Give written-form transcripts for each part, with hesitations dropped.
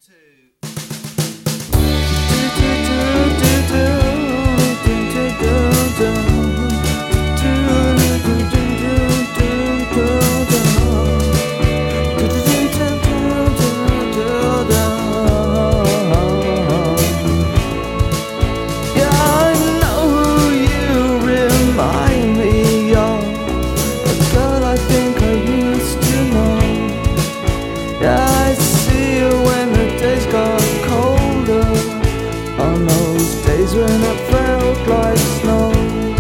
I see you when the days got colder, on those days when it felt like snow.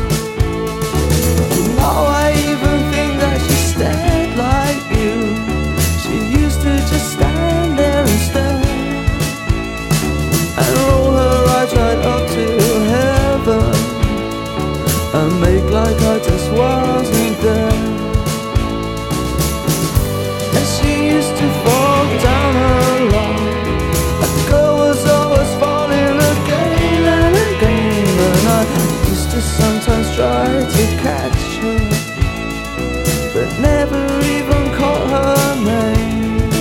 You know, I even think that she stared like you. She used to just stand there and stare, and roll her eyes right up to heaven, and make like I just wasn't there. And she used to fall down a lot. A girl was always falling again and again, and I used to sometimes try to catch her, but never even caught her name.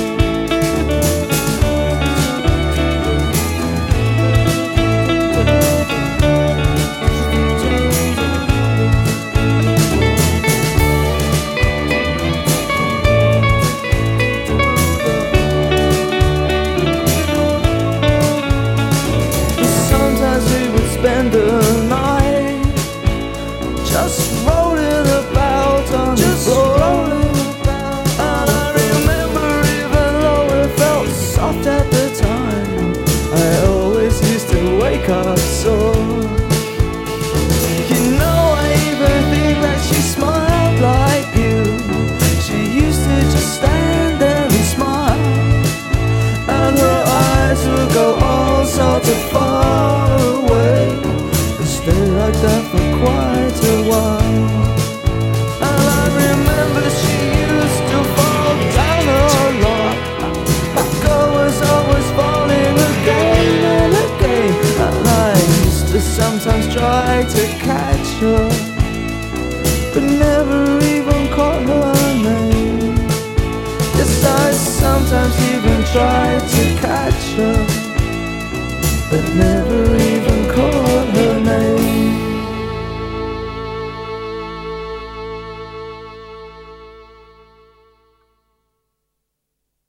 Spend the night just rolling about on the floor, and I remember, even though it felt soft at the time, I always used to wake up sore. You know, I even think that she smiled like you. She used to just stand there and smile, and her eyes would go all sorts of far away, like that for quite a while. And I remember she used to fall down a lot. That girl was always falling again and again, and I used to sometimes try to catch her, but never even caught her name. Yes, I sometimes even tried to catch her, but never even